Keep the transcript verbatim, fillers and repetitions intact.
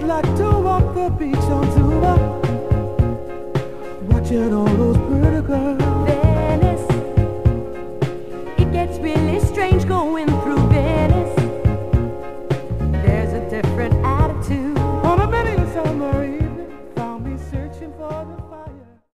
like to walk the beach on Cuba, watching all those pretty girls. Venice, it gets really strange going